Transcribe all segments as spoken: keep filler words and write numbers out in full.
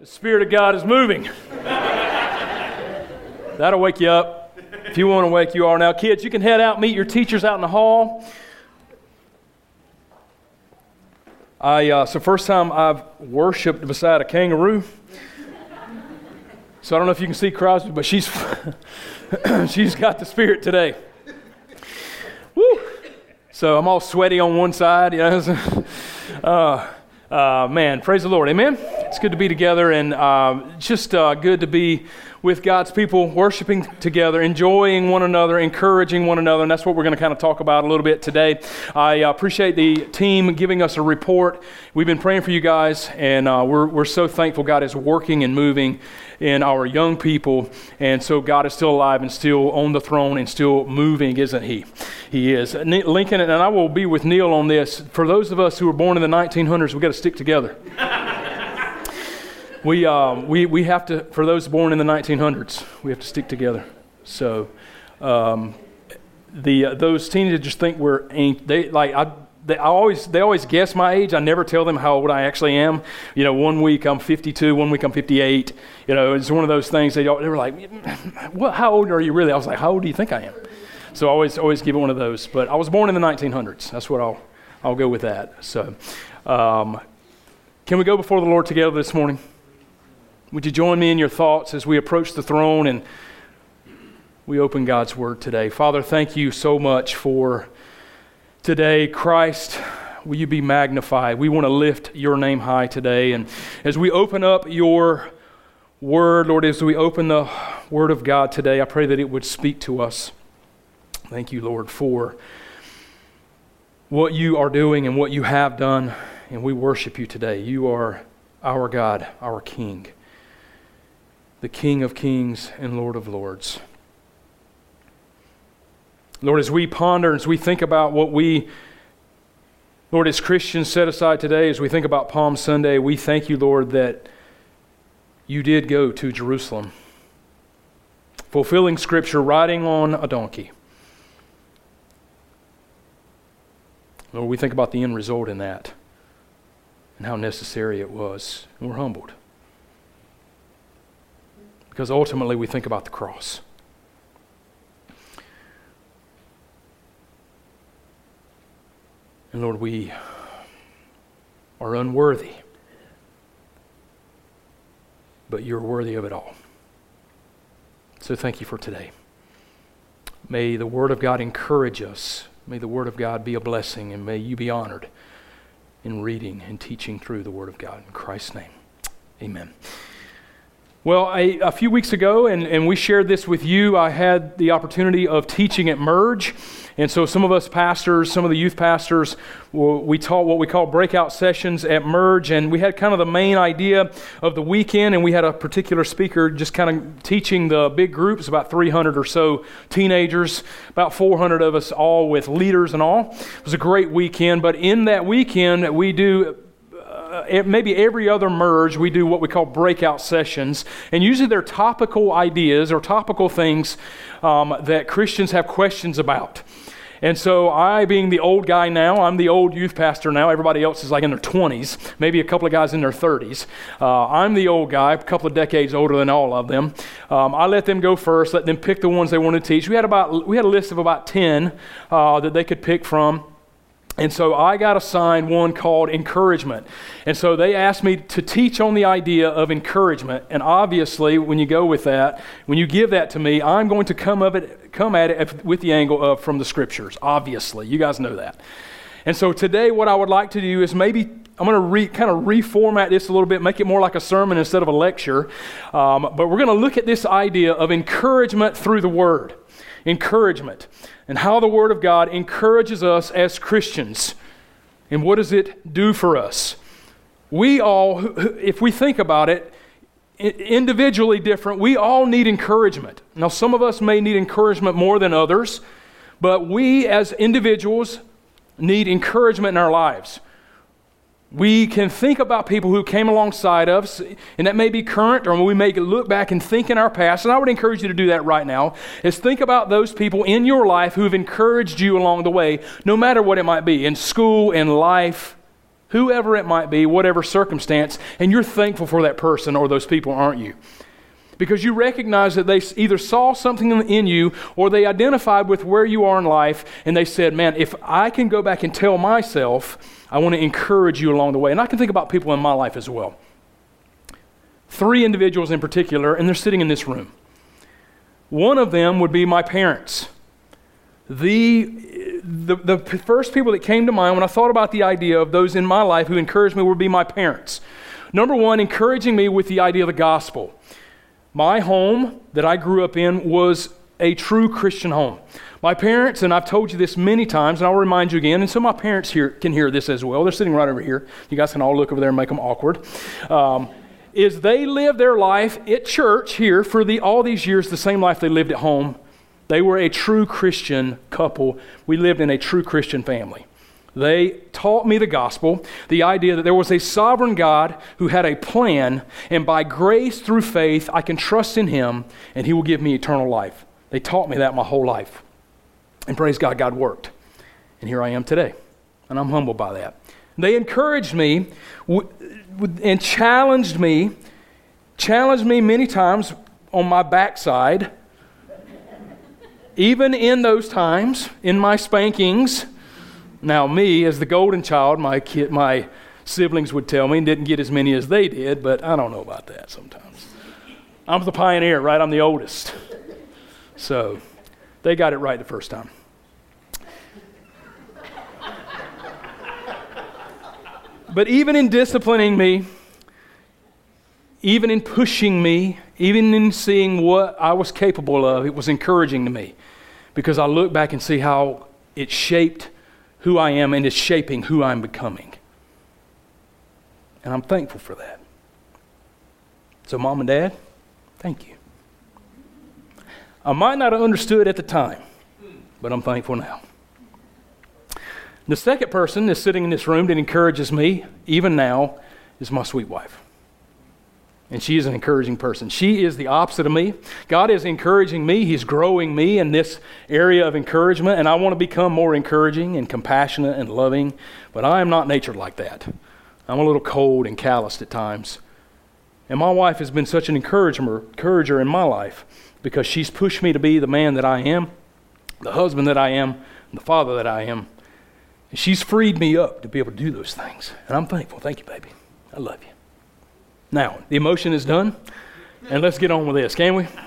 The Spirit of God is moving. That'll wake you up. If you want to wake, you are now. Kids, you can head out, meet your teachers out in the hall. I, uh, it's the first time I've worshiped beside a kangaroo. So I don't know if you can see Crosby, but she's she's got the Spirit today. Woo! So I'm all sweaty on one side, you know. uh, uh, man, praise the Lord, amen. It's good to be together, and uh, just uh, good to be with God's people, worshiping together, enjoying one another, encouraging one another, and that's what we're going to kind of talk about a little bit today. I uh, appreciate the team giving us a report. We've been praying for you guys, and uh, we're we're so thankful God is working and moving in our young people, and so God is still alive and still on the throne and still moving, isn't He? He is. Lincoln, and I will be with Neil on this. For those of us who were born in the nineteen hundreds, we've got to stick together. We, um, we we have to, for those born in the nineteen hundreds, we have to stick together. So, um, the uh, those teenagers think we're ain't they like I they I always they always guess my age. I never tell them how old I actually am. You know, one week I'm fifty-two, one week I'm fifty-eight. You know, it's one of those things. They they were like, "What? How old are you really?" I was like, "How old do you think I am?" So I always always give it one of those. But I was born in the nineteen hundreds. That's what I'll I'll go with that. So, um, can we go before the Lord together this morning? Would you join me in your thoughts as we approach the throne and we open God's Word today? Father, thank you so much for today. Christ, will you be magnified? We want to lift your name high today. And as we open up your Word, Lord, as we open the Word of God today, I pray that it would speak to us. Thank you, Lord, for what you are doing and what you have done. And we worship you today. You are our God, our King, the King of kings and Lord of lords. Lord, as we ponder, as we think about what we, Lord, as Christians set aside today, as we think about Palm Sunday, we thank you, Lord, that you did go to Jerusalem, fulfilling Scripture, riding on a donkey. Lord, we think about the end result in that and how necessary it was, and we're humbled. Because ultimately we think about the cross. And Lord, we are unworthy, but you're worthy of it all. So thank you for today. May the Word of God encourage us. May the Word of God be a blessing, and may you be honored in reading and teaching through the Word of God. In Christ's name, amen. Well, I, a few weeks ago, and, and we shared this with you, I had the opportunity of teaching at Merge. And so some of us pastors, some of the youth pastors, we taught what we call breakout sessions at Merge. And we had kind of the main idea of the weekend, and we had a particular speaker just kind of teaching the big groups, about three hundred or so teenagers, about four hundred of us all with leaders and all. It was a great weekend, but in that weekend, we do... Uh, maybe every other merge, we do what we call breakout sessions, and usually they're topical ideas or topical things um, that Christians have questions about. And so I, being the old guy now, I'm the old youth pastor now. Everybody else is like in their twenties, maybe a couple of guys in their thirties. Uh, I'm the old guy, a couple of decades older than all of them. Um, I let them go first, let them pick the ones they want to teach. We had about we had a list of about ten uh, that they could pick from. And so I got assigned one called encouragement. And so they asked me to teach on the idea of encouragement. And obviously, when you go with that, when you give that to me, I'm going to come of it, come at it with the angle of from the Scriptures. Obviously, you guys know that. And so today, what I would like to do is maybe I'm going to re, kind of reformat this a little bit, make it more like a sermon instead of a lecture. Um, but we're going to look at this idea of encouragement through the Word. Encouragement. And how the Word of God encourages us as Christians. And what does it do for us? We all, if we think about it, individually different, we all need encouragement. Now, some of us may need encouragement more than others, but we as individuals need encouragement in our lives. We can think about people who came alongside us, and that may be current, or we may look back and think in our past, and I would encourage you to do that right now, is think about those people in your life who have encouraged you along the way, no matter what it might be, in school, in life, whoever it might be, whatever circumstance, and you're thankful for that person or those people, aren't you? Because you recognize that they either saw something in you or they identified with where you are in life and they said, man, if I can go back and tell myself, I want to encourage you along the way. And I can think about people in my life as well. Three individuals in particular, and they're sitting in this room. One of them would be my parents. The, the, the first people that came to mind when I thought about the idea of those in my life who encouraged me would be my parents. Number one, encouraging me with the idea of the gospel. My home that I grew up in was a true Christian home. My parents, and I've told you this many times, and I'll remind you again, and some of my parents here can hear this as well. They're sitting right over here. You guys can all look over there and make them awkward. Um, is they lived their life at church here for the all these years, the same life they lived at home. They were a true Christian couple. We lived in a true Christian family. They taught me the gospel, the idea that there was a sovereign God who had a plan, and by grace through faith, I can trust in Him, and He will give me eternal life. They taught me that my whole life. And praise God, God worked. And here I am today, and I'm humbled by that. They encouraged me w- w- and challenged me, challenged me many times on my backside, even in those times, in my spankings. Now, me, as the golden child, my kid, my siblings would tell me, didn't get as many as they did, but I don't know about that sometimes. I'm the pioneer, right? I'm the oldest. So, they got it right the first time. But even in disciplining me, even in pushing me, even in seeing what I was capable of, it was encouraging to me. Because I look back and see how it shaped who I am and is shaping who I'm becoming. And I'm thankful for that. So Mom and Dad, thank you. I might not have understood at the time, but I'm thankful now. The second person that's sitting in this room that encourages me, even now, is my sweet wife. And she is an encouraging person. She is the opposite of me. God is encouraging me. He's growing me in this area of encouragement, and I want to become more encouraging and compassionate and loving, but I am not natured like that. I'm a little cold and calloused at times. And my wife has been such an encourager, encourager in my life because she's pushed me to be the man that I am, the husband that I am, and the father that I am. And she's freed me up to be able to do those things. And I'm thankful. Thank you, baby. I love you. Now, the emotion is done, and let's get on with this, can we?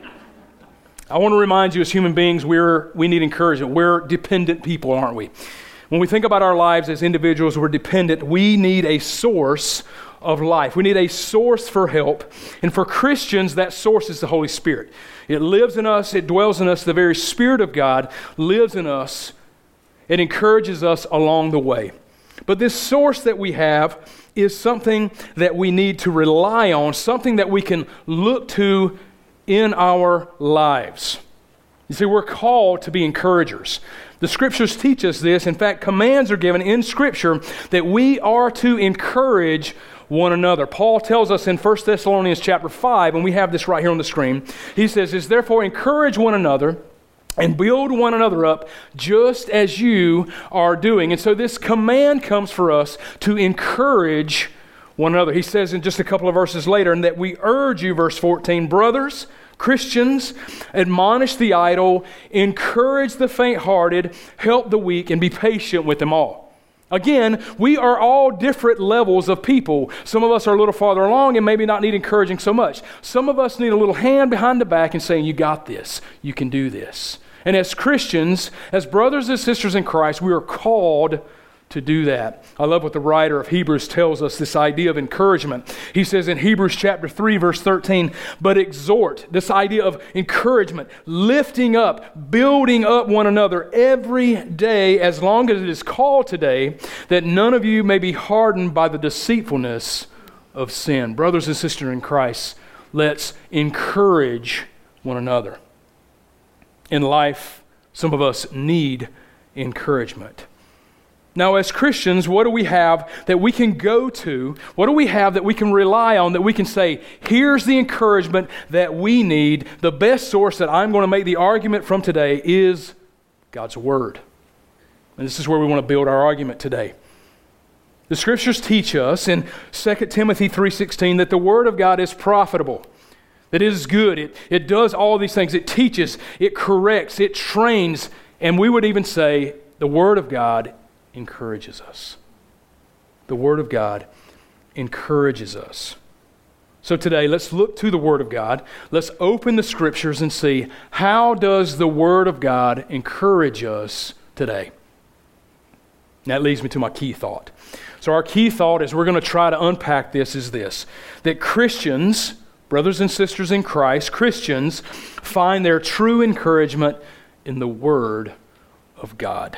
I want to remind you as human beings, we're, we need encouragement. We're dependent people, aren't we? When we think about our lives as individuals, we're dependent. We need a source of life. We need a source for help. And for Christians, that source is the Holy Spirit. It lives in us. It dwells in us. The very Spirit of God lives in us. It encourages us along the way. But this source that we have is something that we need to rely on, something that we can look to in our lives. You see, we're called to be encouragers. The Scriptures teach us this. In fact, commands are given in Scripture that we are to encourage one another. Paul tells us in First Thessalonians chapter five, and we have this right here on the screen. He says, is therefore encourage one another and build one another up just as you are doing. And so this command comes for us to encourage one another. He says in just a couple of verses later, and that we urge you, verse fourteen, brothers, Christians, admonish the idle, encourage the faint-hearted, help the weak, and be patient with them all. Again, we are all different levels of people. Some of us are a little farther along and maybe not need encouraging so much. Some of us need a little hand behind the back and saying, you got this, you can do this. And as Christians, as brothers and sisters in Christ, we are called to do that. I love what the writer of Hebrews tells us, this idea of encouragement. He says in Hebrews chapter three, verse thirteen, but exhort, this idea of encouragement, lifting up, building up one another every day, as long as it is called today, that none of you may be hardened by the deceitfulness of sin. Brothers and sisters in Christ, let's encourage one another. In life, some of us need encouragement. Now, as Christians, what do we have that we can go to? What do we have that we can rely on, that we can say, here's the encouragement that we need. The best source that I'm going to make the argument from today is God's Word. And this is where we want to build our argument today. The Scriptures teach us in Second Timothy three sixteen that the Word of God is profitable, that it is good. It, it does all these things. It teaches, it corrects, it trains, and we would even say the Word of God encourages us. The Word of God encourages us. So today, let's look to the Word of God. Let's open the Scriptures and see, how does the Word of God encourage us today? And that leads me to my key thought. So our key thought, as we're going to try to unpack this, is this: that Christians, brothers and sisters in Christ, Christians find their true encouragement in the Word of God.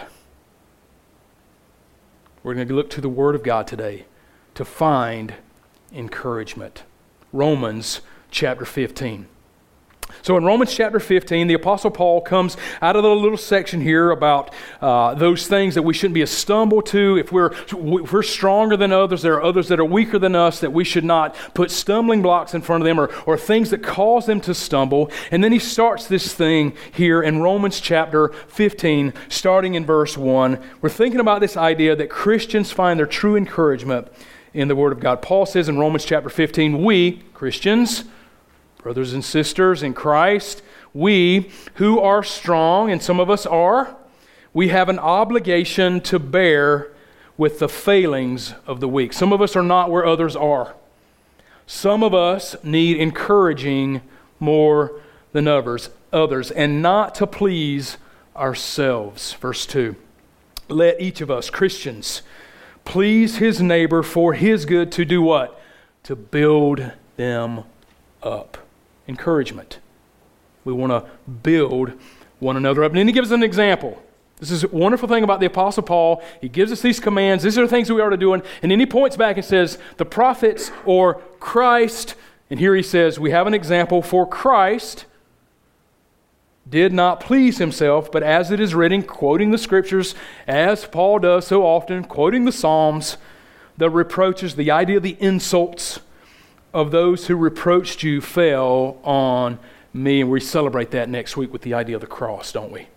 We're going to look to the Word of God today to find encouragement. Romans chapter fifteen. So in Romans chapter fifteen, the Apostle Paul comes out of the little section here about uh, those things that we shouldn't be a stumble to. If we're, if we're stronger than others, there are others that are weaker than us, that we should not put stumbling blocks in front of them, or, or things that cause them to stumble. And then he starts this thing here in Romans chapter fifteen, starting in verse one. We're thinking about this idea that Christians find their true encouragement in the Word of God. Paul says in Romans chapter fifteen, we, Christians, brothers and sisters in Christ, we who are strong, and some of us are, we have an obligation to bear with the failings of the weak. Some of us are not where others are. Some of us need encouraging more than others, others, and not to please ourselves. Verse two, let each of us, Christians, please his neighbor for his good, to do what? To build them up. Encouragement. We want to build one another up. And then he gives an example. This is a wonderful thing about the Apostle Paul. He gives us these commands. These are the things that we are to do. And then he points back and says, the prophets or Christ, and here he says, we have an example, for Christ did not please himself, but as it is written, quoting the Scriptures, as Paul does so often, quoting the Psalms, the reproaches, the idea of the insults of those who reproached you fell on me. And we celebrate that next week with the idea of the cross, don't we?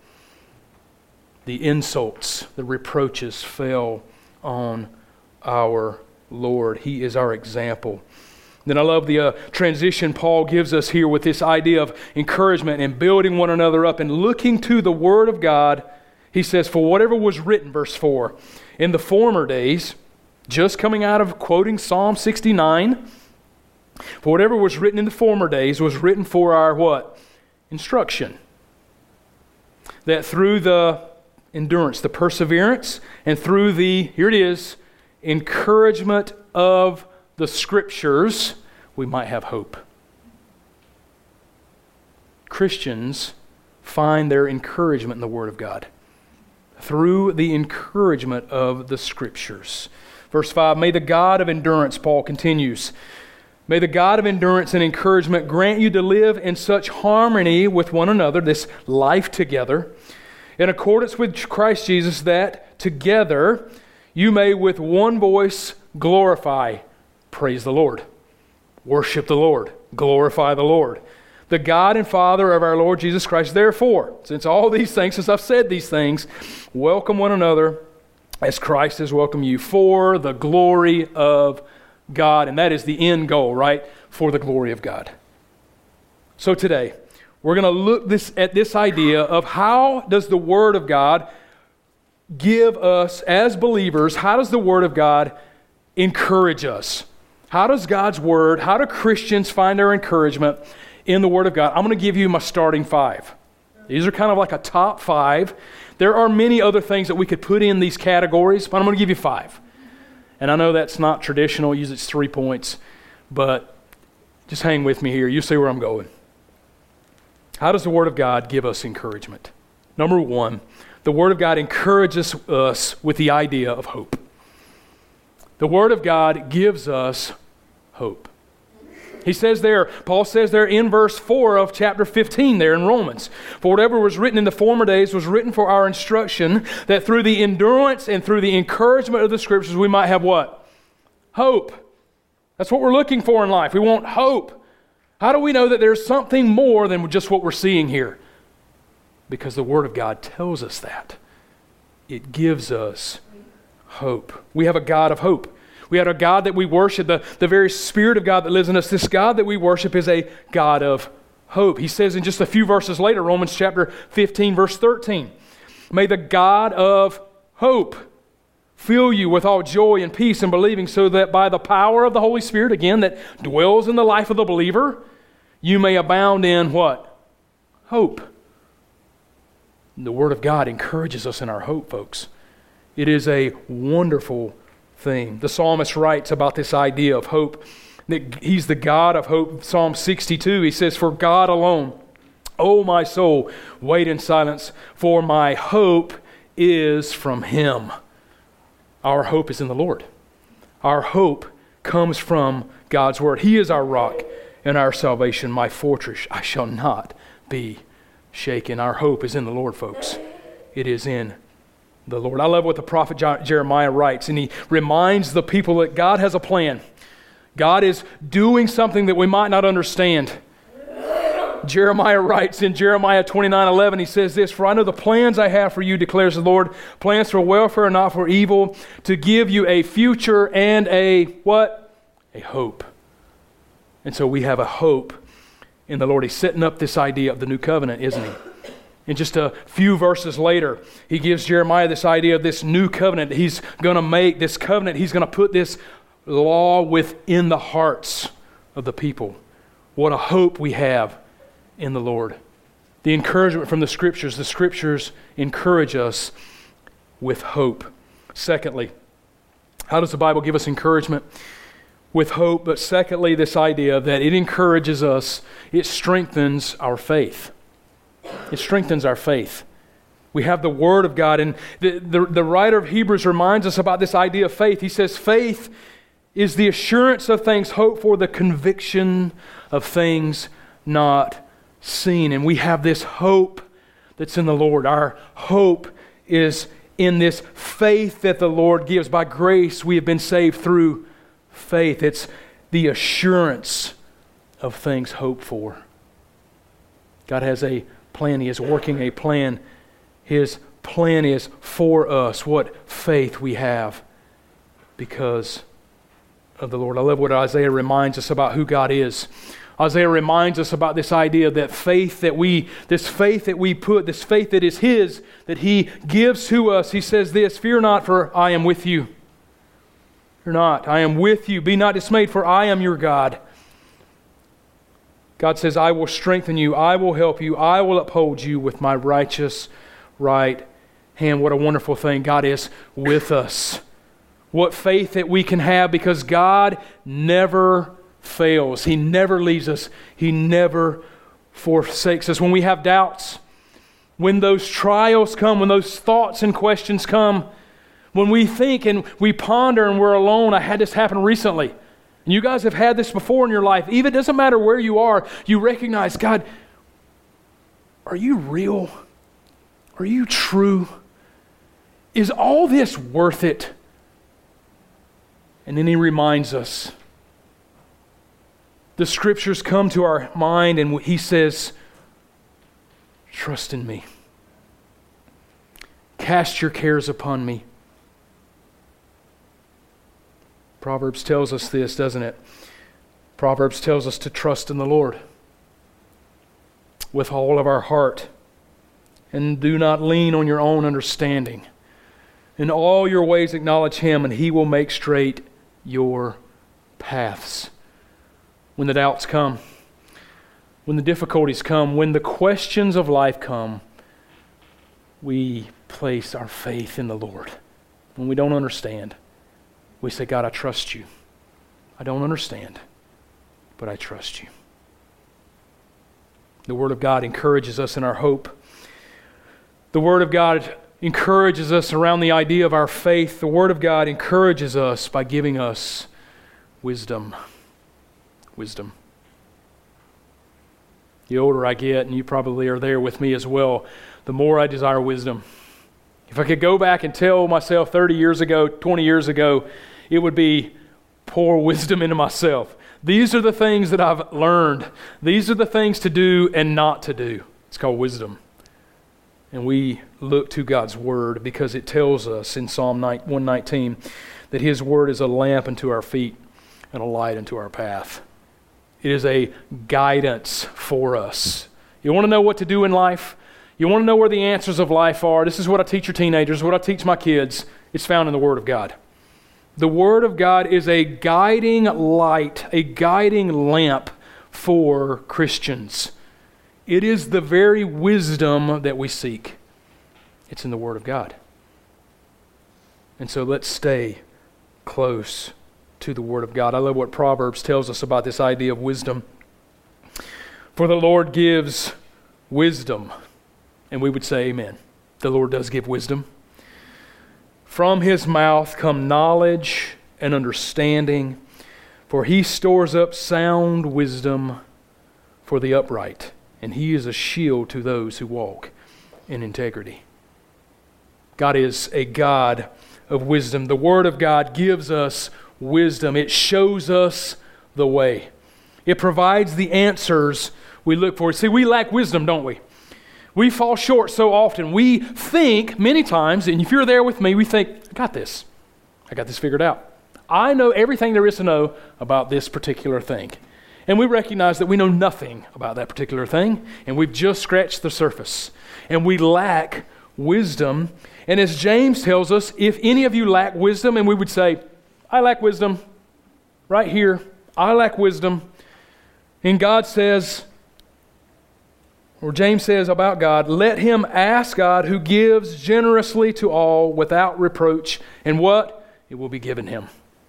The insults, the reproaches fell on our Lord. He is our example. Then I love the uh, transition Paul gives us here with this idea of encouragement and building one another up and looking to the Word of God. He says, for whatever was written, verse four, in the former days, just coming out of quoting Psalm sixty-nine, for whatever was written in the former days was written for our what? Instruction. That through the endurance, the perseverance, and through the, here it is, encouragement of the Scriptures, we might have hope. Christians find their encouragement in the Word of God through the encouragement of the Scriptures. Verse five, may the God of endurance, Paul continues, may the God of endurance and encouragement grant you to live in such harmony with one another, this life together, in accordance with Christ Jesus, that together you may with one voice glorify, praise the Lord, worship the Lord, glorify the Lord, the God and Father of our Lord Jesus Christ. Therefore, since all these things, since I've said these things, welcome one another as Christ has welcomed you, for the glory of God. And that is the end goal, right? For the glory of God. So today, we're going to look this at this idea of how does the Word of God give us as believers, how does the Word of God encourage us? How does God's Word, how do Christians find their encouragement in the Word of God? I'm going to give you my starting five. These are kind of like a top five. There are many other things that we could put in these categories, but I'm going to give you five. And I know that's not traditional, usually it's three points, but just hang with me here. You see where I'm going. How does the Word of God give us encouragement? Number one, the Word of God encourages us with the idea of hope. The Word of God gives us hope. He says there, Paul says there in verse four of chapter fifteen there in Romans, for whatever was written in the former days was written for our instruction, that through the endurance and through the encouragement of the Scriptures we might have what? Hope. That's what we're looking for in life. We want hope. How do we know that there's something more than just what we're seeing here? Because the Word of God tells us that. It gives us hope. We have a God of hope. We have a God that we worship, the, the very Spirit of God that lives in us. This God that we worship is a God of hope. He says in just a few verses later, Romans chapter fifteen, verse thirteen, may the God of hope fill you with all joy and peace in believing, so that by the power of the Holy Spirit, again, that dwells in the life of the believer, you may abound in what? Hope. The Word of God encourages us in our hope, folks. It is a wonderful thing. The psalmist writes about this idea of hope, that He's the God of hope. Psalm sixty-two, he says, for God alone, O my soul, wait in silence, for my hope is from Him. Our hope is in the Lord. Our hope comes from God's Word. He is our rock and our salvation, my fortress. I shall not be shaken. Our hope is in the Lord, folks. It is in the Lord. I love what the prophet Jeremiah writes, and he reminds the people that God has a plan. God is doing something that we might not understand. Jeremiah writes in Jeremiah twenty-nine eleven, he says this, for I know the plans I have for you, declares the Lord, plans for welfare and not for evil, to give you a future and a what? A hope. And so we have a hope in the Lord. He's setting up this idea of the new covenant, isn't he? In just a few verses later, he gives Jeremiah this idea of this new covenant that he's going to make, this covenant, he's going to put this law within the hearts of the people. What a hope we have in the Lord. The encouragement from the Scriptures, the Scriptures encourage us with hope. Secondly, how does the Bible give us encouragement? With hope, but secondly, this idea that it encourages us, it strengthens our faith. It strengthens our faith. We have the Word of God, and the, the, the writer of Hebrews reminds us about this idea of faith. He says, faith is the assurance of things hoped for, the conviction of things not seen. And we have this hope that's in the Lord. Our hope is in this faith that the Lord gives. By grace, we have been saved through faith. It's the assurance of things hoped for. God has a plan. He is working a plan. His plan is for us what faith we have because of the Lord. I love what Isaiah reminds us about who God is. Isaiah reminds us about this idea that faith that we, this faith that we put, this faith that is His, that He gives to us. He says this, fear not, for I am with you. Fear not, I am with you. Be not dismayed, for I am your God. God says, I will strengthen you. I will help you. I will uphold you with my righteous right hand. What a wonderful thing. God is with us. What faith that we can have because God never fails. He never leaves us. He never forsakes us. When we have doubts, when those trials come, when those thoughts and questions come, when we think and we ponder and we're alone. I had this happen recently. And you guys have had this before in your life. Even it doesn't matter where you are, you recognize, God, are you real? Are you true? Is all this worth it? And then He reminds us. The Scriptures come to our mind and He says, trust in me. Cast your cares upon me. Proverbs tells us this, doesn't it? Proverbs tells us to trust in the Lord with all of our heart and do not lean on your own understanding. In all your ways acknowledge Him and He will make straight your paths. When the doubts come, when the difficulties come, when the questions of life come, we place our faith in the Lord. When we don't understand, we say, God, I trust you. I don't understand, but I trust you. The Word of God encourages us in our hope. The Word of God encourages us around the idea of our faith. The Word of God encourages us by giving us wisdom. Wisdom. The older I get, and you probably are there with me as well, the more I desire wisdom. If I could go back and tell myself thirty years ago, twenty years ago, it would be pour wisdom into myself. These are the things that I've learned. These are the things to do and not to do. It's called wisdom. And we look to God's Word because it tells us in Psalm one nineteen that His Word is a lamp unto our feet and a light unto our path. It is a guidance for us. You want to know what to do in life? You want to know where the answers of life are? This is what I teach your teenagers, what I teach my kids. It's found in the Word of God. The Word of God is a guiding light, a guiding lamp for Christians. It is the very wisdom that we seek. It's in the Word of God. And so let's stay close to the Word of God. I love what Proverbs tells us about this idea of wisdom. For the Lord gives wisdom. And we would say amen. The Lord does give wisdom. From His mouth come knowledge and understanding, for He stores up sound wisdom for the upright, and He is a shield to those who walk in integrity. God is a God of wisdom. The Word of God gives us wisdom. It shows us the way. It provides the answers we look for. See, we lack wisdom, don't we? We fall short so often. We think many times, and if you're there with me, we think, I got this. I got this figured out. I know everything there is to know about this particular thing. And we recognize that we know nothing about that particular thing, and we've just scratched the surface. And we lack wisdom. And as James tells us, if any of you lack wisdom, and we would say, I lack wisdom, right here, I lack wisdom. And God says, or James says about God, let him ask God who gives generously to all without reproach. And what? It will be given him.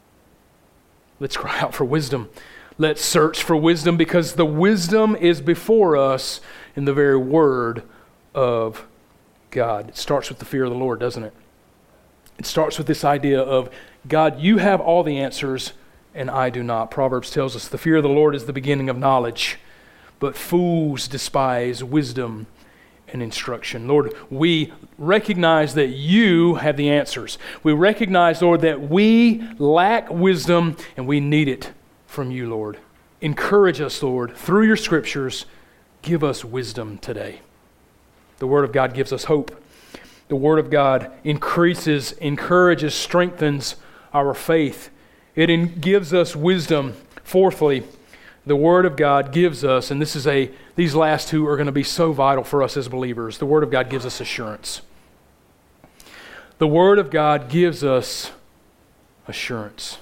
Let's cry out for wisdom. Let's search for wisdom because the wisdom is before us in the very Word of God. It starts with the fear of the Lord, doesn't it? It starts with this idea of, God, you have all the answers and I do not. Proverbs tells us the fear of the Lord is the beginning of knowledge. But fools despise wisdom and instruction. Lord, we recognize that you have the answers. We recognize, Lord, that we lack wisdom and we need it from you, Lord. Encourage us, Lord, through your scriptures. Give us wisdom today. The Word of God gives us hope. The Word of God increases, encourages, strengthens our faith. It in, gives us wisdom. Fourthly, the Word of God gives us, and this is a, these last two are going to be so vital for us as believers. The Word of God gives us assurance. The Word of God gives us assurance.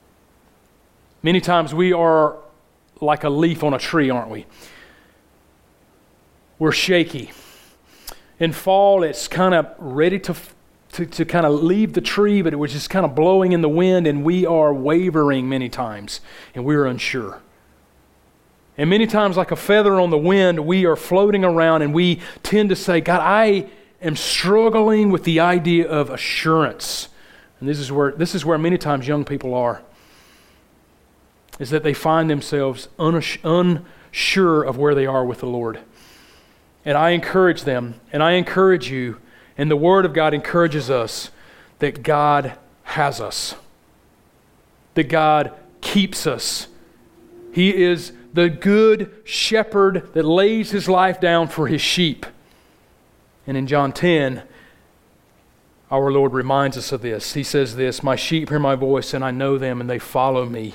Many times we are like a leaf on a tree, aren't we? We're shaky. In fall, it's kind of ready to, to, to kind of leave the tree, but it was just kind of blowing in the wind, and we are wavering many times, and we are unsure. And many times, like a feather on the wind, we are floating around and we tend to say, God, I am struggling with the idea of assurance. And this is where this is where many times young people are, is that they find themselves unsure of where they are with the Lord. And I encourage them, and I encourage you, and the Word of God encourages us that God has us, that God keeps us. He is the good shepherd that lays his life down for his sheep. And in John ten, our Lord reminds us of this. He says this, my sheep hear my voice, and I know them, and they follow me.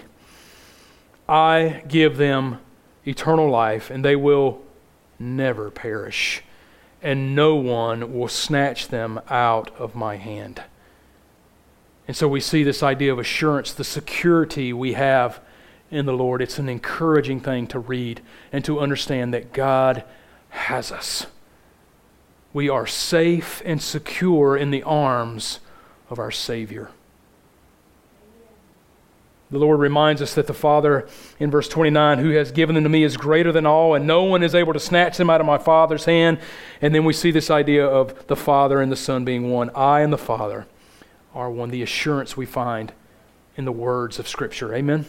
I give them eternal life, and they will never perish, and no one will snatch them out of my hand. And so we see this idea of assurance, the security we have in the Lord. It's an encouraging thing to read and to understand that God has us. We are safe and secure in the arms of our Savior. The Lord reminds us that the Father, in verse twenty-nine, who has given them to me is greater than all, and no one is able to snatch them out of my Father's hand. And then we see this idea of the Father and the Son being one. I and the Father are one. The assurance we find in the words of Scripture. Amen?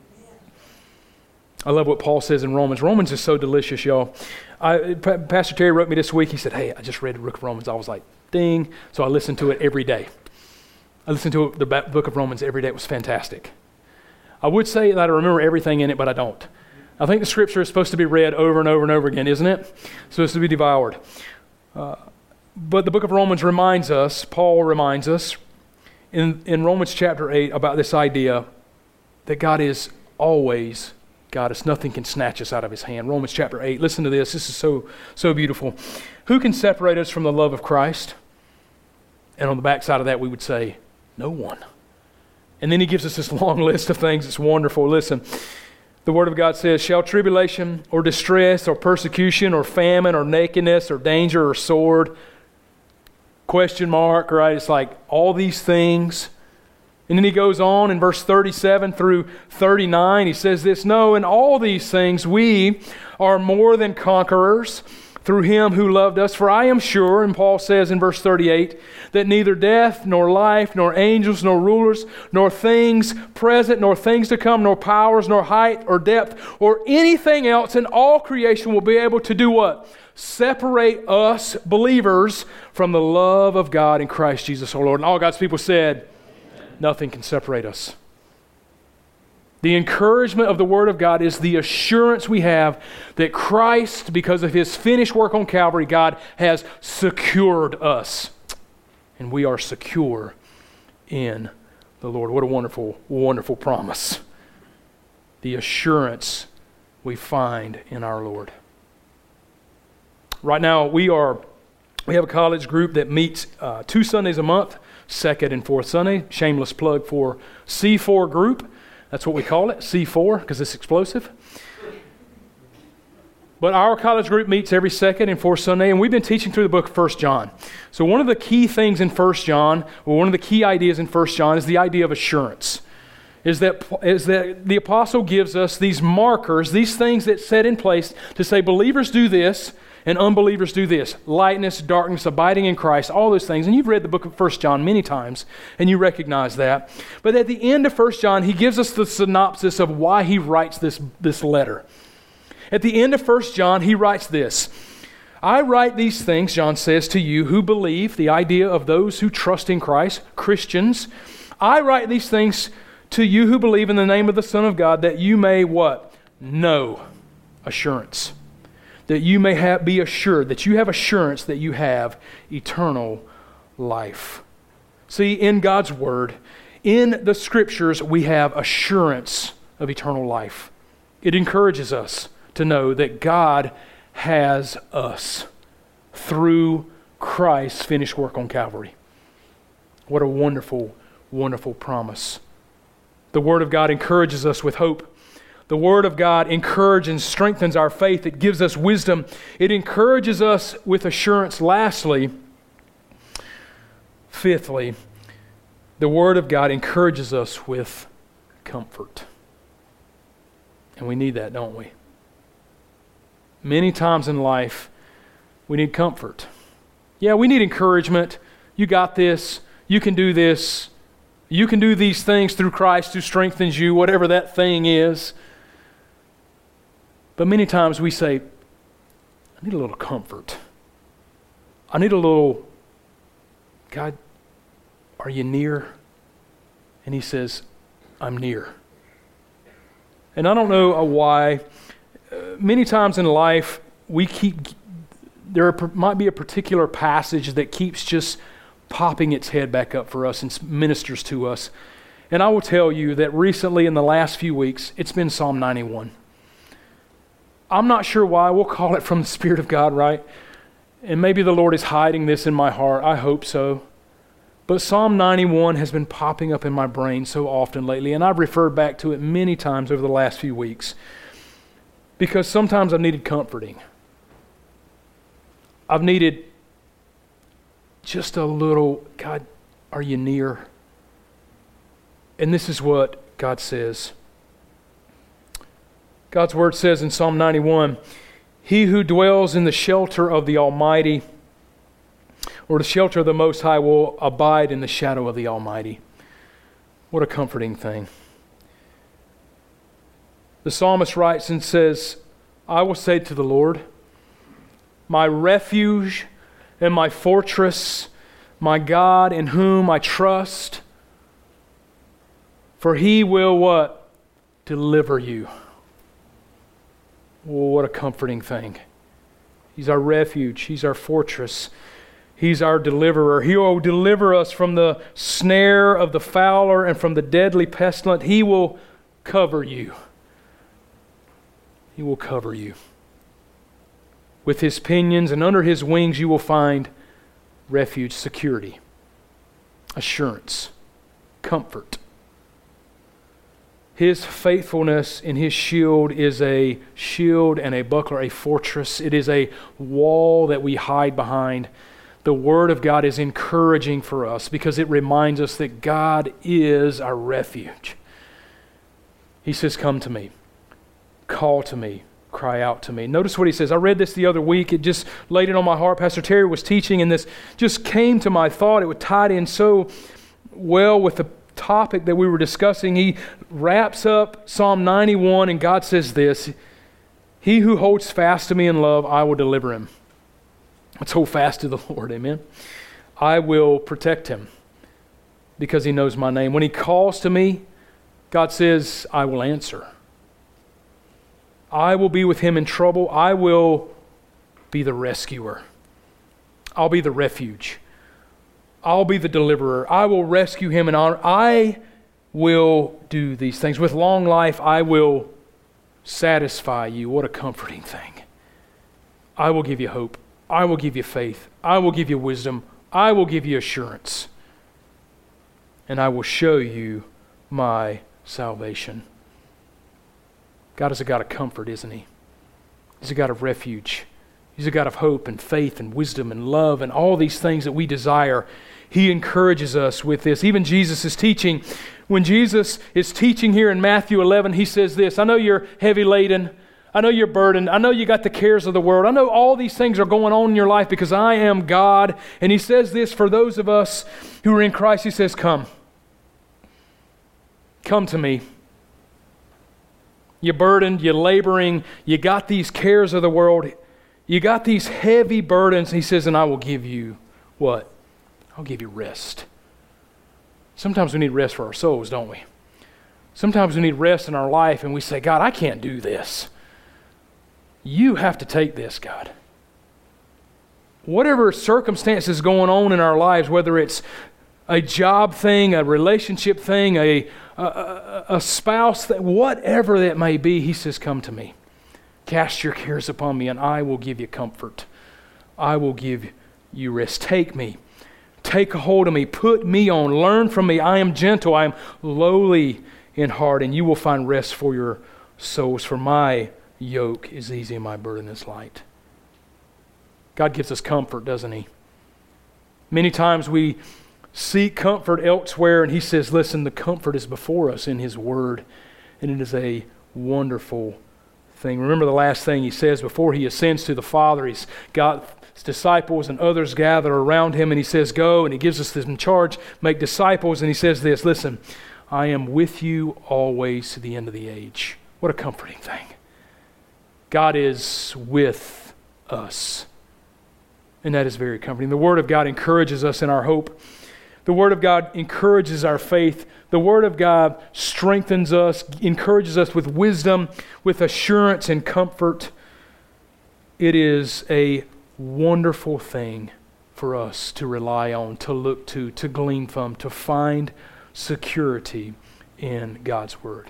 I love what Paul says in Romans. Romans is so delicious, y'all. I, P- Pastor Terry wrote me this week. He said, hey, I just read the book of Romans. I was like, ding. So I listened to it every day. I listened to it, the book of Romans every day. It was fantastic. I would say that I remember everything in it, but I don't. I think the Scripture is supposed to be read over and over and over again, isn't it? It's supposed to be devoured. Uh, But the book of Romans reminds us, Paul reminds us, in, in Romans chapter eight about this idea that God is always got us. Nothing can snatch us out of his hand. Romans chapter eight, listen to this. This is so, so beautiful. Who can separate us from the love of Christ? And on the backside of that, we would say, no one. And then he gives us this long list of things. It's wonderful. Listen, the Word of God says, shall tribulation or distress or persecution or famine or nakedness or danger or sword, question mark, right? It's like all these things. And then he goes on in verse thirty-seven through thirty-nine. He says this, no, in all these things we are more than conquerors through him who loved us. For I am sure, and Paul says in verse thirty-eight, that neither death, nor life, nor angels, nor rulers, nor things present, nor things to come, nor powers, nor height, or depth, or anything else in all creation will be able to do what? Separate us, believers, from the love of God in Christ Jesus our Lord. And all God's people said, nothing can separate us. The encouragement of the Word of God is the assurance we have that Christ, because of his finished work on Calvary, God has secured us. And we are secure in the Lord. What a wonderful, wonderful promise. The assurance we find in our Lord. Right now, we are we have a college group that meets uh, two Sundays a month, second and fourth Sunday. Shameless plug for C four group. That's what we call it, C four, because it's explosive. But our college group meets every second and fourth Sunday, and we've been teaching through the book of First John. So one of the key things in First John, or one of the key ideas in First John, is the idea of assurance. Is that, is that the apostle gives us these markers, these things that set in place to say believers do this and unbelievers do this. Lightness, darkness, abiding in Christ, all those things. And you've read the book of First John many times, and you recognize that. But at the end of First John, he gives us the synopsis of why he writes this, this letter. At the end of First John, he writes this. I write these things, John says, to you who believe, the idea of those who trust in Christ, Christians. I write these things to you who believe in the name of the Son of God, that you may what? Know assurance. That you may have, be assured, that you have assurance that you have eternal life. See, in God's Word, in the Scriptures, we have assurance of eternal life. It encourages us to know that God has us through Christ's finished work on Calvary. What a wonderful, wonderful promise. The Word of God encourages us with hope. The Word of God encourages and strengthens our faith. It gives us wisdom. It encourages us with assurance. Lastly, fifthly, the Word of God encourages us with comfort. And we need that, don't we? Many times in life, we need comfort. Yeah, we need encouragement. You got this. You can do this. You can do these things through Christ who strengthens you, whatever that thing is. But many times we say, I need a little comfort. I need a little, God, are you near? And he says, I'm near. And I don't know why. Uh, many times in life, we keep, there are, might be a particular passage that keeps just popping its head back up for us and ministers to us. And I will tell you that recently in the last few weeks, it's been Psalm ninety-one. I'm not sure why. We'll call it from the Spirit of God, right? And maybe the Lord is hiding this in my heart. I hope so. But Psalm ninety-one has been popping up in my brain so often lately, and I've referred back to it many times over the last few weeks because sometimes I've needed comforting. I've needed just a little, God, are you near? And this is what God says. God's Word says in Psalm ninety-one, he who dwells in the shelter of the Almighty, or the shelter of the Most High, will abide in the shadow of the Almighty. What a comforting thing. The psalmist writes and says, I will say to the Lord, my refuge and my fortress, my God in whom I trust, for he will what? Deliver you. Oh, what a comforting thing. He's our refuge. He's our fortress. He's our deliverer. He will deliver us from the snare of the fowler and from the deadly pestilence. He will cover you. He will cover you. With His pinions and under His wings you will find refuge, security, assurance, comfort. His faithfulness in His shield is a shield and a buckler, a fortress. It is a wall that we hide behind. The Word of God is encouraging for us because it reminds us that God is our refuge. He says, come to me, call to me, cry out to me. Notice what He says. I read this the other week. It just laid it on my heart. Pastor Terry was teaching and this just came to my thought. It would tie in so well with the topic that we were discussing. He wraps up Psalm ninety-one and God says this, he who holds fast to me in love, I will deliver him. Let's hold fast to the Lord, amen. I will protect him because He knows my name. When He calls to me, God says, I will answer. I will be with him in trouble. I will be the rescuer. I'll be the refuge. I'll be the deliverer. I will rescue him in honor. I will do these things. With long life, I will satisfy you. What a comforting thing. I will give you hope. I will give you faith. I will give you wisdom. I will give you assurance. And I will show you my salvation. God is a God of comfort, isn't He? He's a God of refuge. He's a God of hope and faith and wisdom and love and all these things that we desire. He encourages us with this. Even Jesus is teaching. When Jesus is teaching here in Matthew eleven, He says this, I know you're heavy laden. I know you're burdened. I know you got the cares of the world. I know all these things are going on in your life because I am God. And He says this for those of us who are in Christ. He says, come. Come to me. You're burdened, you're laboring, you got these cares of the world, you got these heavy burdens. He says, and I will give you what? I'll give you rest. Sometimes we need rest for our souls, don't we? Sometimes we need rest in our life and we say, God, I can't do this. You have to take this, God. Whatever circumstances going on in our lives, whether it's a job thing, a relationship thing, a, a, a spouse thing, whatever that may be, He says, come to me. Cast your cares upon me and I will give you comfort. I will give you rest. Take me. Take a hold of me. Put me on. Learn from me. I am gentle. I am lowly in heart, and you will find rest for your souls. For my yoke is easy and my burden is light. God gives us comfort, doesn't He? Many times we seek comfort elsewhere, and He says, listen, the comfort is before us in His Word, and it is a wonderful thing. Remember the last thing He says before He ascends to the Father. He's got His disciples and others gather around Him, and He says, go, and He gives us this in charge, make disciples, and He says this, listen, I am with you always to the end of the age. What a comforting thing. God is with us, and that is very comforting. The Word of God encourages us in our hope. The Word of God encourages our faith. The Word of God strengthens us, encourages us with wisdom, with assurance and comfort. It is a wonderful thing for us to rely on, to look to, to glean from, to find security in God's Word.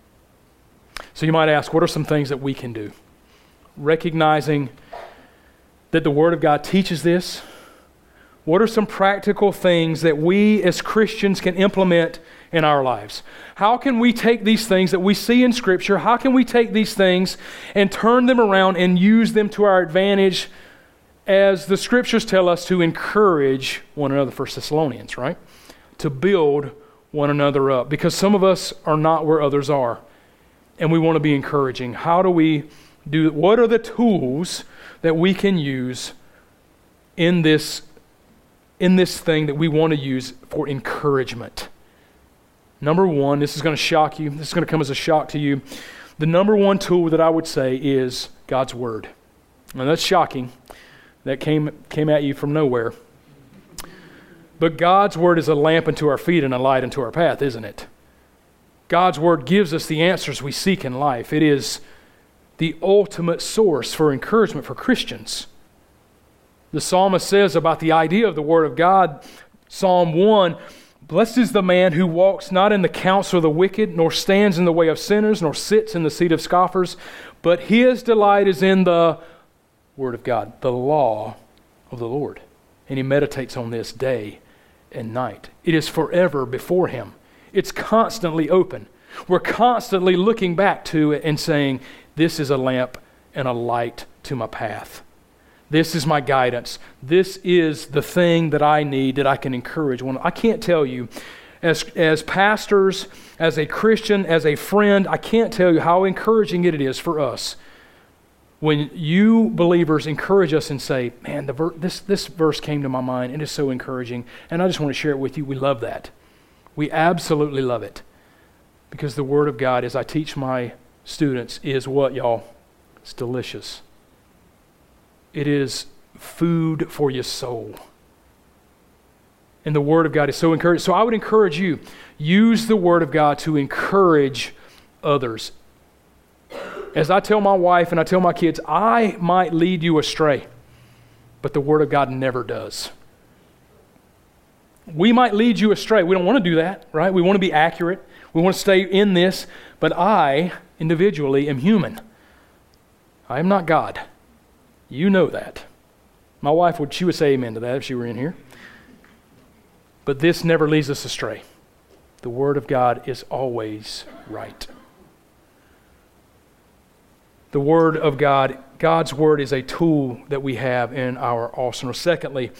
So you might ask, what are some things that we can do? Recognizing that the Word of God teaches this, what are some practical things that we as Christians can implement in our lives? How can we take these things that we see in Scripture, how can we take these things and turn them around and use them to our advantage as the Scriptures tell us to encourage one another? First Thessalonians, right? To build one another up. Because some of us are not where others are, and we want to be encouraging. How do we do, what are the tools that we can use in this in this thing that we want to use for encouragement? Number one, this is going to shock you. This is going to come as a shock to you. The number one tool that I would say is God's Word. Now that's shocking. That came came at you from nowhere. But God's Word is a lamp unto our feet and a light unto our path, isn't it? God's Word gives us the answers we seek in life. It is the ultimate source for encouragement for Christians. The psalmist says about the idea of the Word of God, Psalm one, blessed is the man who walks not in the counsel of the wicked, nor stands in the way of sinners, nor sits in the seat of scoffers, but his delight is in the Word of God, the law of the Lord. And he meditates on this day and night. It is forever before him. It's constantly open. We're constantly looking back to it and saying, this is a lamp and a light to my path. This is my guidance. This is the thing that I need, that I can encourage one. I can't tell you, as, as pastors, as a Christian, as a friend, I can't tell you how encouraging it is for us when you believers encourage us and say, man, the ver- this, this verse came to my mind. It is so encouraging. And I just want to share it with you. We love that. We absolutely love it. Because the Word of God, as I teach my students, is what, y'all? It's delicious. It is food for your soul. And the Word of God is so encouraging. So I would encourage you, use the Word of God to encourage others. As I tell my wife and I tell my kids, I might lead you astray, but the Word of God never does. We might lead you astray. We don't want to do that, right? We want to be accurate. We want to stay in this, but I, individually, am human. I am not God. You know that. My wife would, she would say amen to that if she were in here. But this never leads us astray. The Word of God is always right. The Word of God, God's Word is a tool that we have in our arsenal. Secondly,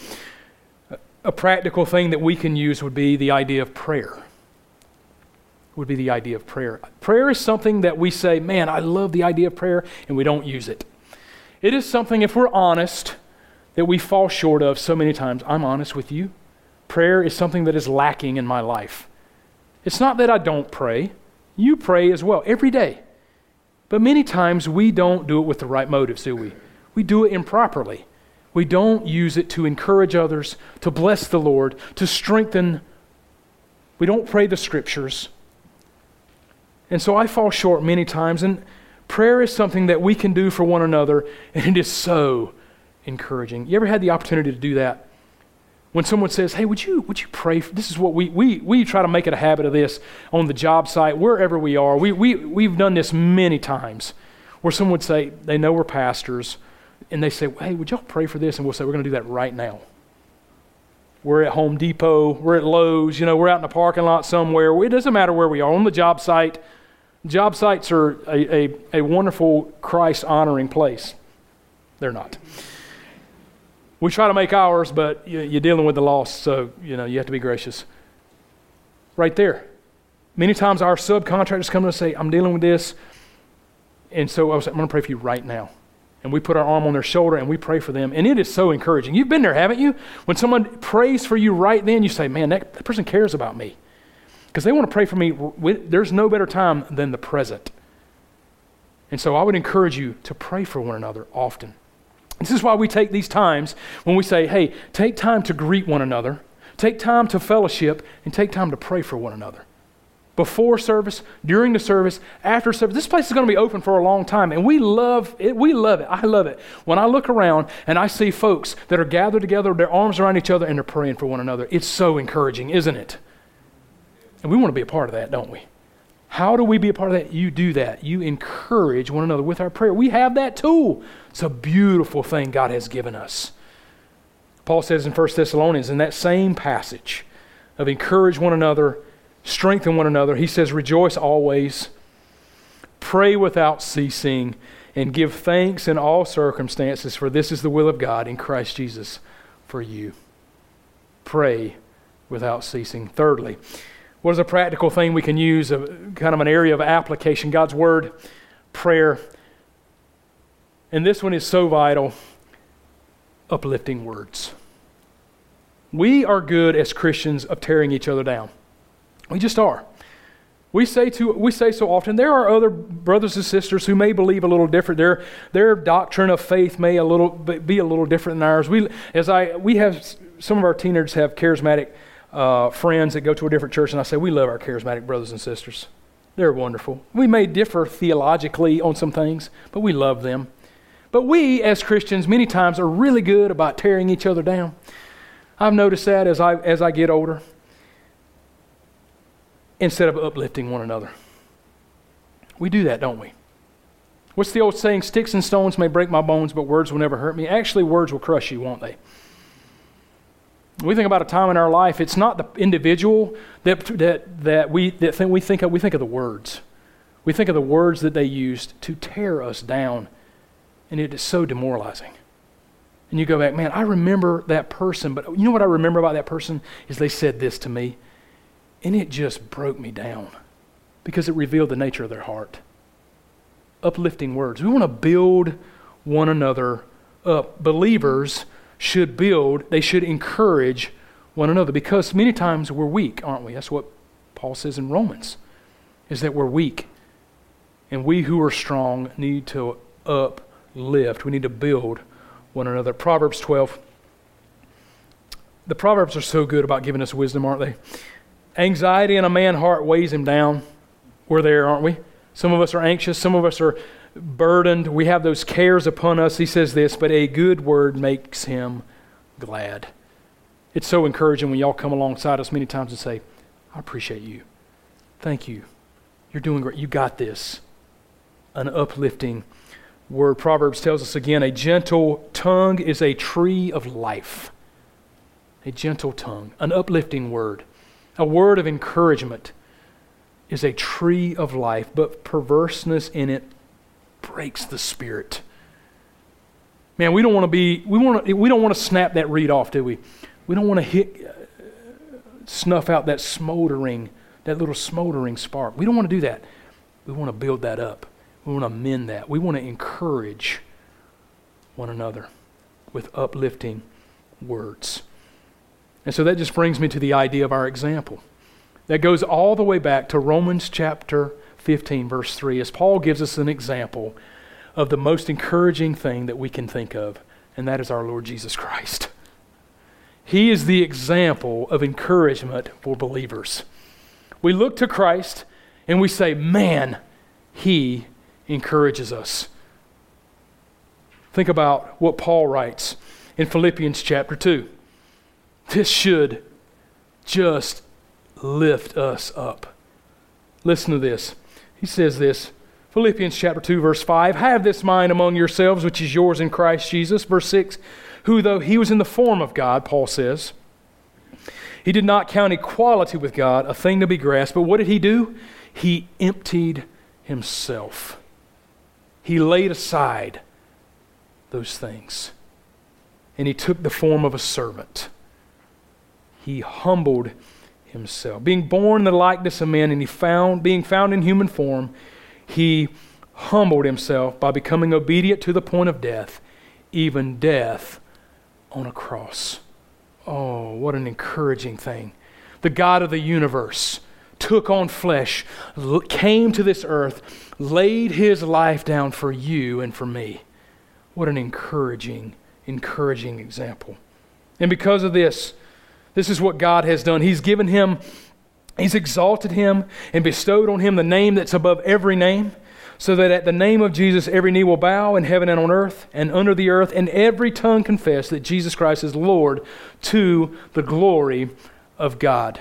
a practical thing that we can use would be the idea of prayer. Would be the idea of prayer. Prayer is something that we say, man, I love the idea of prayer, and we don't use it. It is something, if we're honest, that we fall short of so many times. I'm honest with you. Prayer is something that is lacking in my life. It's not that I don't pray. You pray as well every day. But many times we don't do it with the right motives, do we? We do it improperly. We don't use it to encourage others, to bless the Lord, to strengthen. We don't pray the Scriptures. And so I fall short many times, and prayer is something that we can do for one another, and it is so encouraging. You ever had the opportunity to do that? When someone says, hey, would you would you pray? For, this is what we, we we try to make it a habit of this on the job site, wherever we are. We, we, we've done this many times where someone would say, they know we're pastors, and they say, hey, would y'all pray for this? And we'll say, we're going to do that right now. We're at Home Depot, we're at Lowe's, you know, we're out in the parking lot somewhere. It doesn't matter where we are, on the job site. Job sites are a, a, a wonderful Christ-honoring place. They're not. We try to make ours, but you, you're dealing with the lost, so you know you have to be gracious. Right there. Many times our subcontractors come to us and say, I'm dealing with this, and so I was like, I'm going to pray for you right now. And we put our arm on their shoulder and we pray for them, and it is so encouraging. You've been there, haven't you? When someone prays for you right then, you say, man, that, that person cares about me. Because they want to pray for me. There's no better time than the present. And so I would encourage you to pray for one another often. This is why we take these times when we say, hey, take time to greet one another, take time to fellowship, and take time to pray for one another. Before service, during the service, after service. This place is going to be open for a long time, and we love it. We love it. I love it. When I look around and I see folks that are gathered together, their arms around each other, and they're praying for one another, it's so encouraging, isn't it? And we want to be a part of that, don't we? How do we be a part of that? You do that. You encourage one another with our prayer. We have that tool. It's a beautiful thing God has given us. Paul says in First Thessalonians, in that same passage of encourage one another, strengthen one another, he says, rejoice always, pray without ceasing, and give thanks in all circumstances, for this is the will of God in Christ Jesus for you. Pray without ceasing. Thirdly, what is a practical thing we can use, a, kind of an area of application? God's Word, prayer. And this one is so vital, uplifting words. We are good as Christians of tearing each other down. We just are. We say to we say so often, there are other brothers and sisters who may believe a little different. Their their doctrine of faith may a little be a little different than ours. We as I we have some of our teenagers have charismatic Uh, friends that go to a different church, and I say, we love our charismatic brothers and sisters. They're wonderful. We may differ theologically on some things, but we love them. But we, as Christians, many times are really good about tearing each other down. I've noticed that as I as I get older, instead of uplifting one another. We do that, don't we? What's the old saying? Sticks and stones may break my bones, but words will never hurt me. Actually, words will crush you, won't they? We think about a time in our life, it's not the individual that that that we that think we think of, we think of the words. We think of the words that they used to tear us down, and it is so demoralizing. And you go back, man, I remember that person, but you know what I remember about that person is they said this to me, and it just broke me down because it revealed the nature of their heart. Uplifting words. We want to build one another up. Believers should build, they should encourage one another because many times we're weak, aren't we? That's what Paul says in Romans, is that we're weak. And we who are strong need to uplift. We need to build one another. Proverbs twelve. The Proverbs are so good about giving us wisdom, aren't they? Anxiety in a man's heart weighs him down. We're there, aren't we? Some of us are anxious. Some of us are burdened. We have those cares upon us. He says this, but a good word makes him glad. It's so encouraging when y'all come alongside us many times and say, I appreciate you. Thank you. You're doing great. You got this. An uplifting word. Proverbs tells us again, a gentle tongue is a tree of life. A gentle tongue, an uplifting word, a word of encouragement is a tree of life, but perverseness in it breaks the spirit. Man, we don't want to be, we want to, we don't want to snap that reed off, do we? We don't want to hit, uh, snuff out that smoldering, that little smoldering spark. We don't want to do that. We want to build that up. We want to mend that. We want to encourage one another with uplifting words. And so that just brings me to the idea of our example. That goes all the way back to Romans chapter fifteen, verse three, as Paul gives us an example of the most encouraging thing that we can think of, and that is our Lord Jesus Christ. He is the example of encouragement for believers. We look to Christ and we say, man, He encourages us. Think about what Paul writes in Philippians chapter two. This should just lift us up. Listen to this. He says this, Philippians chapter two, verse five, have this mind among yourselves, which is yours in Christ Jesus. Verse six, who though he was in the form of God, Paul says, he did not count equality with God a thing to be grasped, but what did he do? He emptied himself. He laid aside those things, and he took the form of a servant. He humbled himself. Being born in the likeness of men, and he found, being found in human form, he humbled himself by becoming obedient to the point of death, even death on a cross. Oh, what an encouraging thing. The God of the universe took on flesh, came to this earth, laid his life down for you and for me. What an encouraging, encouraging example. And because of this, this is what God has done. He's given him, he's exalted him and bestowed on him the name that's above every name, so that at the name of Jesus every knee will bow in heaven and on earth and under the earth, and every tongue confess that Jesus Christ is Lord, to the glory of God.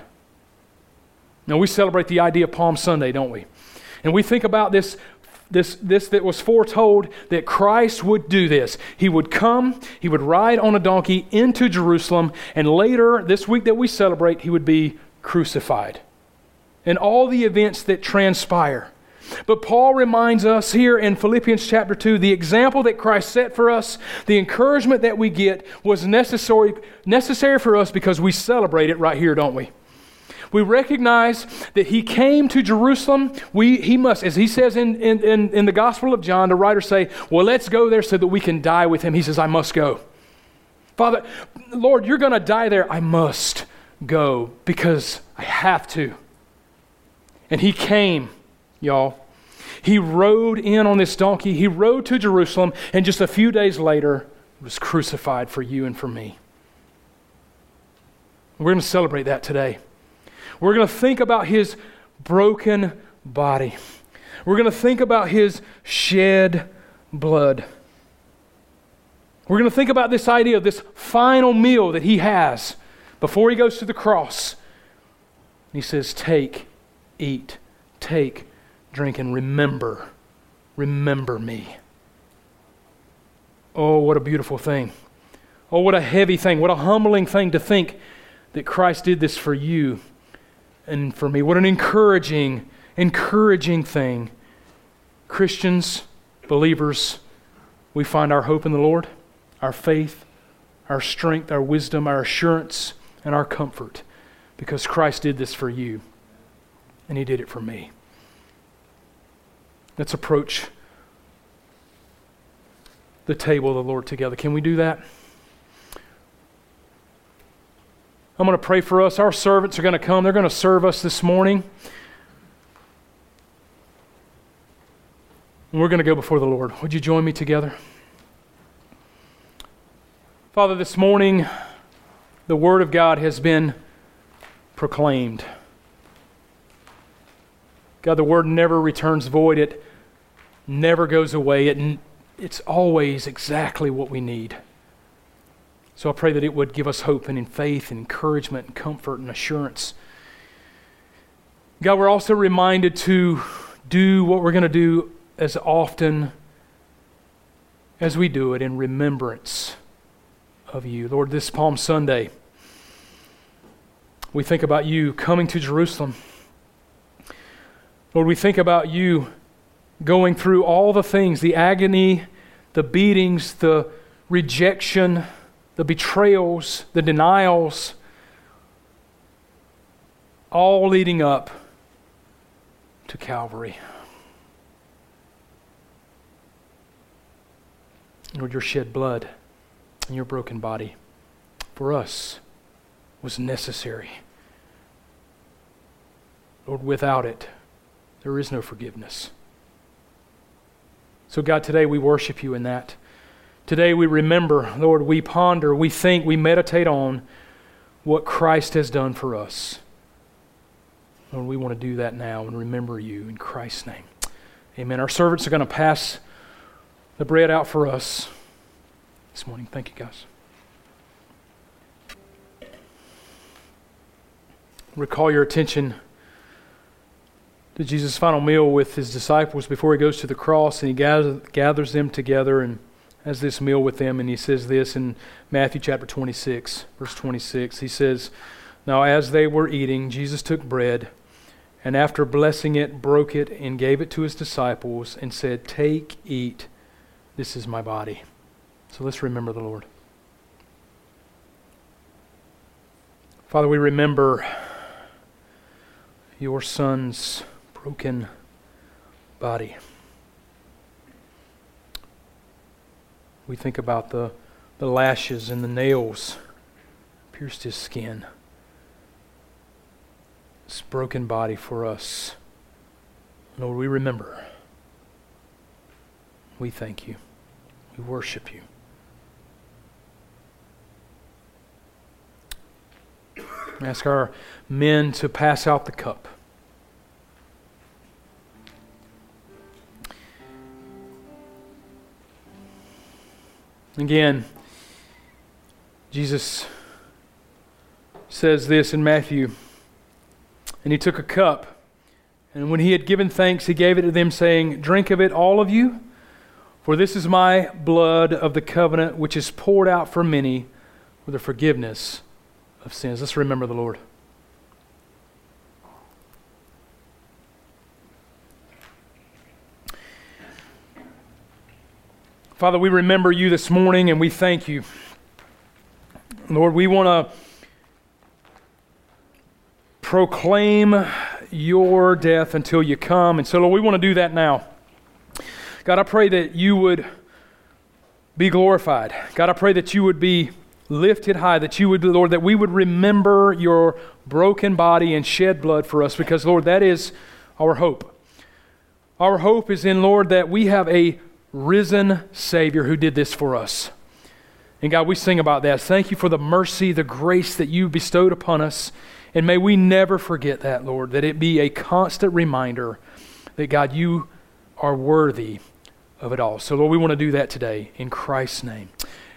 Now we celebrate the idea of Palm Sunday, don't we? And we think about this This, this that was foretold that Christ would do this. He would come, he would ride on a donkey into Jerusalem, and later, this week that we celebrate, he would be crucified. And all the events that transpire. But Paul reminds us here in Philippians chapter two, the example that Christ set for us, the encouragement that we get was necessary, necessary for us because we celebrate it right here, don't we? We recognize that he came to Jerusalem. We, he must, as he says in, in, in, in the Gospel of John, the writers say, well, let's go there so that we can die with him. He says, I must go. Father, Lord, you're going to die there. I must go because I have to. And he came, y'all. He rode in on this donkey. He rode to Jerusalem, and just a few days later, was crucified for you and for me. We're going to celebrate that today. We're going to think about his broken body. We're going to think about his shed blood. We're going to think about this idea of this final meal that he has before he goes to the cross. He says, take, eat, take, drink, and remember, remember me. Oh, what a beautiful thing. Oh, what a heavy thing. What a humbling thing to think that Christ did this for you and for me. What an encouraging, encouraging thing. Christians, believers, we find our hope in the Lord, our faith, our strength, our wisdom, our assurance, and our comfort because Christ did this for you and he did it for me. Let's approach the table of the Lord together. Can we do that? I'm going to pray for us. Our servants are going to come. They're going to serve us this morning. And we're going to go before the Lord. Would you join me together? Father, this morning, the Word of God has been proclaimed. God, the Word never returns void. It never goes away. It, it's always exactly what we need. So I pray that it would give us hope and in faith and encouragement and comfort and assurance. God, we're also reminded to do what we're going to do as often as we do it in remembrance of you. Lord, this Palm Sunday, we think about you coming to Jerusalem. Lord, we think about you going through all the things, the agony, the beatings, the rejection, the betrayals, the denials, all leading up to Calvary. Lord, your shed blood and your broken body for us was necessary. Lord, without it, there is no forgiveness. So God, today we worship you in that. Today we remember, Lord, we ponder, we think, we meditate on what Christ has done for us. Lord, we want to do that now and remember you in Christ's name. Amen. Our servants are going to pass the bread out for us this morning. Thank you, guys. Recall your attention to Jesus' final meal with his disciples before he goes to the cross, and he gather, gathers them together and has this meal with them, and he says this in Matthew chapter twenty-six, verse twenty-six. He says, "Now as they were eating, Jesus took bread, and after blessing it, broke it, and gave it to his disciples, and said, 'Take, eat, this is my body.'" So let's remember the Lord. Father, we remember your Son's broken body. We think about the, the lashes and the nails pierced his skin. This broken body for us. Lord, we remember. We thank you. We worship you. Ask our men to pass out the cup. Again, Jesus says this in Matthew, "And he took a cup, and when he had given thanks, he gave it to them, saying, 'Drink of it, all of you, for this is my blood of the covenant, which is poured out for many for the forgiveness of sins.'" Let's remember the Lord. Father, we remember you this morning and we thank you. Lord, we want to proclaim your death until you come. And so, Lord, we want to do that now. God, I pray that you would be glorified. God, I pray that you would be lifted high, that you would, Lord, that we would remember your broken body and shed blood for us, because, Lord, that is our hope. Our hope is in, Lord, that we have a risen Savior who did this for us. And God, we sing about that. Thank you for the mercy, the grace that you bestowed upon us. And may we never forget that, Lord, that it be a constant reminder that, God, you are worthy of it all. So, Lord, we want to do that today in Christ's name.